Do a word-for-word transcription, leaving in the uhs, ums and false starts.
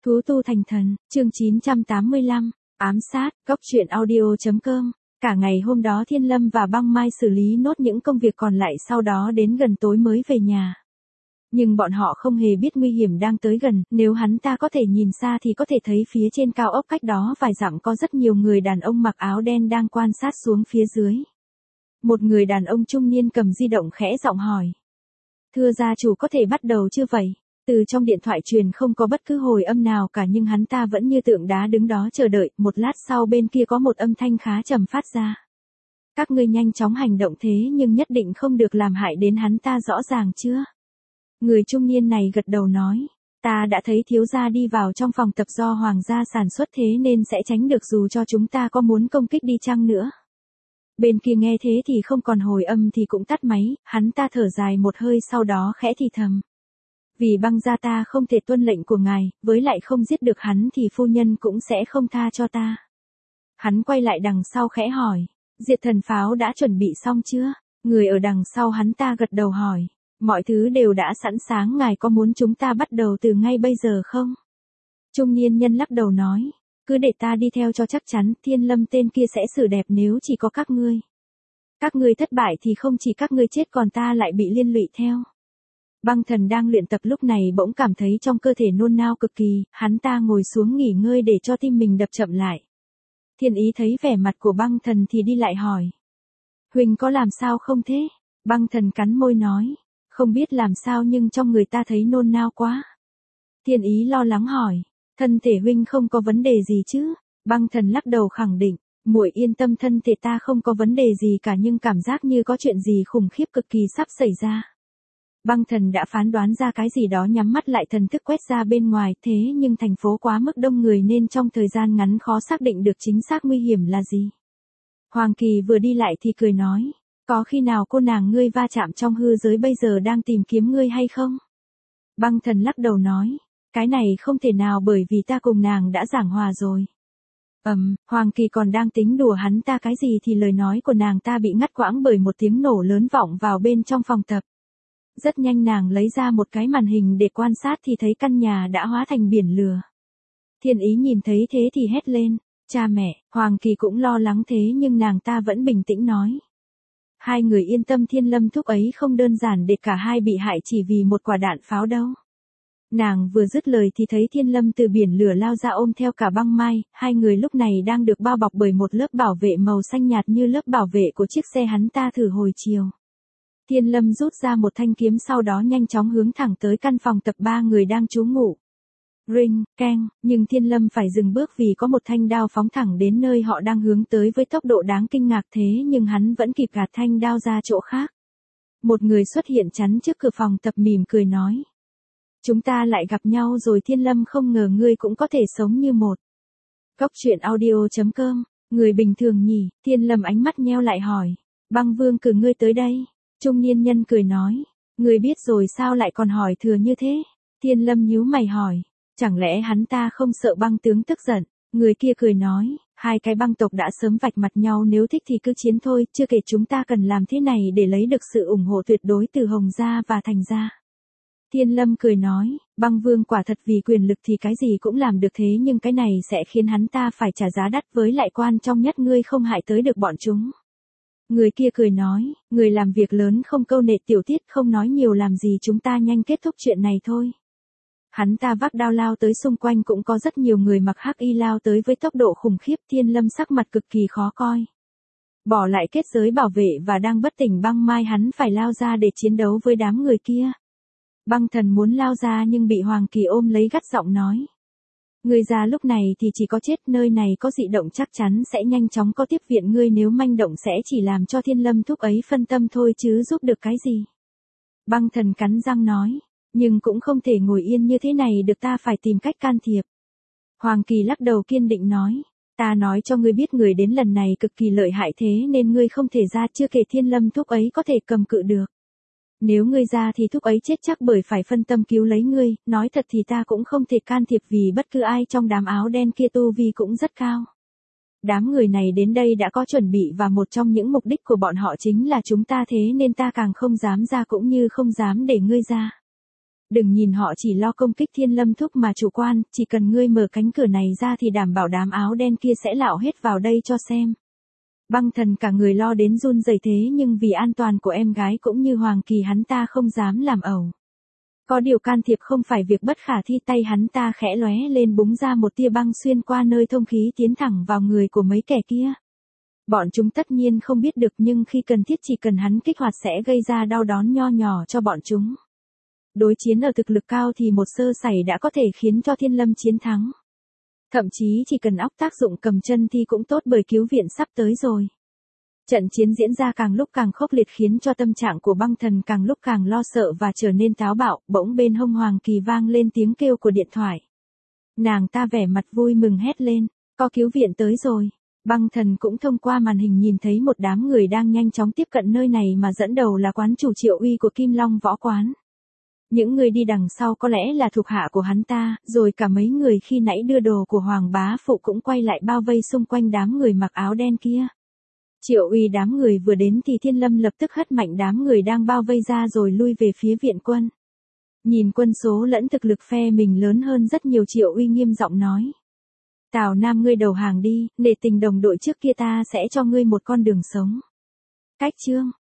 Thú tu thành thần, chương chín trăm tám mươi lăm, ám sát, góc truyện audio.com. Cả ngày hôm đó Thiên Lâm và Băng Mai xử lý nốt những công việc còn lại, sau đó đến gần tối mới về nhà. Nhưng bọn họ không hề biết nguy hiểm đang tới gần, nếu hắn ta có thể nhìn xa thì có thể thấy phía trên cao ốc cách đó vài dặm có rất nhiều người đàn ông mặc áo đen đang quan sát xuống phía dưới. Một người đàn ông trung niên cầm di động khẽ giọng hỏi. Thưa gia chủ, có thể bắt đầu chưa vậy? Từ trong điện thoại truyền không có bất cứ hồi âm nào cả, nhưng hắn ta vẫn như tượng đá đứng đó chờ đợi. Một lát sau bên kia có một âm thanh khá trầm phát ra. Các ngươi nhanh chóng hành động thế nhưng nhất định không được làm hại đến hắn ta, rõ ràng chưa? Người trung niên này gật đầu nói. Ta đã thấy thiếu gia đi vào trong phòng tập do hoàng gia sản xuất, thế nên sẽ tránh được dù cho chúng ta có muốn công kích đi chăng nữa. Bên kia nghe thế thì không còn hồi âm thì cũng tắt máy, hắn ta thở dài một hơi sau đó khẽ thì thầm. Vì Băng gia ta không thể tuân lệnh của ngài, với lại không giết được hắn thì phu nhân cũng sẽ không tha cho ta. Hắn quay lại đằng sau khẽ hỏi, diệt thần pháo đã chuẩn bị xong chưa? Người ở đằng sau hắn ta gật đầu hỏi, mọi thứ đều đã sẵn sàng, ngài có muốn chúng ta bắt đầu từ ngay bây giờ không? Trung niên nhân lắc đầu nói, cứ để ta đi theo cho chắc chắn, Thiên Lâm tên kia sẽ xử đẹp nếu chỉ có các ngươi. Các ngươi thất bại thì không chỉ các ngươi chết còn ta lại bị liên lụy theo. Băng Thần đang luyện tập lúc này bỗng cảm thấy trong cơ thể nôn nao cực kỳ, hắn ta ngồi xuống nghỉ ngơi để cho tim mình đập chậm lại. Thiên Ý thấy vẻ mặt của Băng Thần thì đi lại hỏi. Huỳnh có làm sao không thế? Băng Thần cắn môi nói, không biết làm sao nhưng trong người ta thấy nôn nao quá. Thiên Ý lo lắng hỏi, thân thể huynh không có vấn đề gì chứ? Băng Thần lắc đầu khẳng định, muội yên tâm, thân thể ta không có vấn đề gì cả, nhưng cảm giác như có chuyện gì khủng khiếp cực kỳ sắp xảy ra. Băng Thần đã phán đoán ra cái gì đó, nhắm mắt lại, thần thức quét ra bên ngoài, thế nhưng thành phố quá mức đông người nên trong thời gian ngắn khó xác định được chính xác nguy hiểm là gì. Hoàng Kỳ vừa đi lại thì cười nói, có khi nào cô nàng ngươi va chạm trong hư giới bây giờ đang tìm kiếm ngươi hay không? Băng Thần lắc đầu nói, cái này không thể nào bởi vì ta cùng nàng đã giảng hòa rồi. Ầm, um, Hoàng Kỳ còn đang tính đùa hắn ta cái gì thì lời nói của nàng ta bị ngắt quãng bởi một tiếng nổ lớn vọng vào bên trong phòng tập. Rất nhanh nàng lấy ra một cái màn hình để quan sát thì thấy căn nhà đã hóa thành biển lửa. Thiên Ý nhìn thấy thế thì hét lên, cha mẹ. Hoàng Kỳ cũng lo lắng thế nhưng nàng ta vẫn bình tĩnh nói. Hai người yên tâm, Thiên Lâm thúc ấy không đơn giản để cả hai bị hại chỉ vì một quả đạn pháo đâu. Nàng vừa dứt lời thì thấy Thiên Lâm từ biển lửa lao ra ôm theo cả Băng Mai, hai người lúc này đang được bao bọc bởi một lớp bảo vệ màu xanh nhạt như lớp bảo vệ của chiếc xe hắn ta thử hồi chiều. Thiên Lâm rút ra một thanh kiếm, sau đó nhanh chóng hướng thẳng tới căn phòng tập ba người đang trú ngụ. Ring, keng, nhưng Thiên Lâm phải dừng bước vì có một thanh đao phóng thẳng đến nơi họ đang hướng tới với tốc độ đáng kinh ngạc, thế nhưng hắn vẫn kịp gạt thanh đao ra chỗ khác. Một người xuất hiện chắn trước cửa phòng tập mỉm cười nói. Chúng ta lại gặp nhau rồi Thiên Lâm, không ngờ ngươi cũng có thể sống như một. Góc truyện audio.com, người bình thường nhỉ? Thiên Lâm ánh mắt nheo lại hỏi. Băng Vương cử ngươi tới đây. Trung niên nhân cười nói, ngươi biết rồi sao lại còn hỏi thừa như thế? Thiên Lâm nhíu mày hỏi, chẳng lẽ hắn ta không sợ Băng tướng tức giận? Người kia cười nói, hai cái băng tộc đã sớm vạch mặt nhau, nếu thích thì cứ chiến thôi, chưa kể chúng ta cần làm thế này để lấy được sự ủng hộ tuyệt đối từ Hồng gia và Thành gia. Thiên Lâm cười nói, Băng Vương quả thật vì quyền lực thì cái gì cũng làm được, thế nhưng cái này sẽ khiến hắn ta phải trả giá đắt, với lại quan trọng nhất ngươi không hại tới được bọn chúng. Người kia cười nói, người làm việc lớn không câu nệ tiểu tiết, không nói nhiều làm gì, chúng ta nhanh kết thúc chuyện này thôi. Hắn ta vác đao lao tới, xung quanh cũng có rất nhiều người mặc hắc y lao tới với tốc độ khủng khiếp. Thiên Lâm sắc mặt cực kỳ khó coi. Bỏ lại kết giới bảo vệ và đang bất tỉnh Băng Mai, hắn phải lao ra để chiến đấu với đám người kia. Băng Thần muốn lao ra nhưng bị Hoàng Kỳ ôm lấy, gắt giọng nói. Ngươi ra lúc này thì chỉ có chết, nơi này có dị động chắc chắn sẽ nhanh chóng có tiếp viện, ngươi nếu manh động sẽ chỉ làm cho Thiên Lâm thúc ấy phân tâm thôi chứ giúp được cái gì. Băng Thần cắn răng nói, nhưng cũng không thể ngồi yên như thế này được, ta phải tìm cách can thiệp. Hoàng Kỳ lắc đầu kiên định nói, ta nói cho ngươi biết người đến lần này cực kỳ lợi hại, thế nên ngươi không thể ra, chưa kể Thiên Lâm thúc ấy có thể cầm cự được. Nếu ngươi ra thì thúc ấy chết chắc bởi phải phân tâm cứu lấy ngươi, nói thật thì ta cũng không thể can thiệp vì bất cứ ai trong đám áo đen kia tu vi cũng rất cao. Đám người này đến đây đã có chuẩn bị và một trong những mục đích của bọn họ chính là chúng ta, thế nên ta càng không dám ra cũng như không dám để ngươi ra. Đừng nhìn họ chỉ lo công kích Thiên Lâm thúc mà chủ quan, chỉ cần ngươi mở cánh cửa này ra thì đảm bảo đám áo đen kia sẽ lạo hết vào đây cho xem. Băng Thần cả người lo đến run rẩy thế nhưng vì an toàn của em gái cũng như Hoàng Kỳ hắn ta không dám làm ẩu. Có điều can thiệp không phải việc bất khả thi, tay hắn ta khẽ lóe lên búng ra một tia băng xuyên qua nơi thông khí tiến thẳng vào người của mấy kẻ kia. Bọn chúng tất nhiên không biết được nhưng khi cần thiết chỉ cần hắn kích hoạt sẽ gây ra đau đớn nho nhỏ cho bọn chúng. Đối chiến ở thực lực cao thì một sơ sẩy đã có thể khiến cho Thiên Lâm chiến thắng. Thậm chí chỉ cần óc tác dụng cầm chân thì cũng tốt bởi cứu viện sắp tới rồi. Trận chiến diễn ra càng lúc càng khốc liệt khiến cho tâm trạng của Băng Thần càng lúc càng lo sợ và trở nên táo bạo, bỗng bên hông Hoàng Kỳ vang lên tiếng kêu của điện thoại. Nàng ta vẻ mặt vui mừng hét lên, có cứu viện tới rồi. Băng Thần cũng thông qua màn hình nhìn thấy một đám người đang nhanh chóng tiếp cận nơi này mà dẫn đầu là quán chủ Triệu Uy của Kim Long Võ Quán. Những người đi đằng sau có lẽ là thuộc hạ của hắn ta, rồi cả mấy người khi nãy đưa đồ của Hoàng Bá Phụ cũng quay lại bao vây xung quanh đám người mặc áo đen kia. Triệu Uy đám người vừa đến thì Thiên Lâm lập tức hất mạnh đám người đang bao vây ra rồi lui về phía viện quân. Nhìn quân số lẫn thực lực phe mình lớn hơn rất nhiều, Triệu Uy nghiêm giọng nói. Tào Nam ngươi đầu hàng đi, nể tình đồng đội trước kia ta sẽ cho ngươi một con đường sống. Cách chương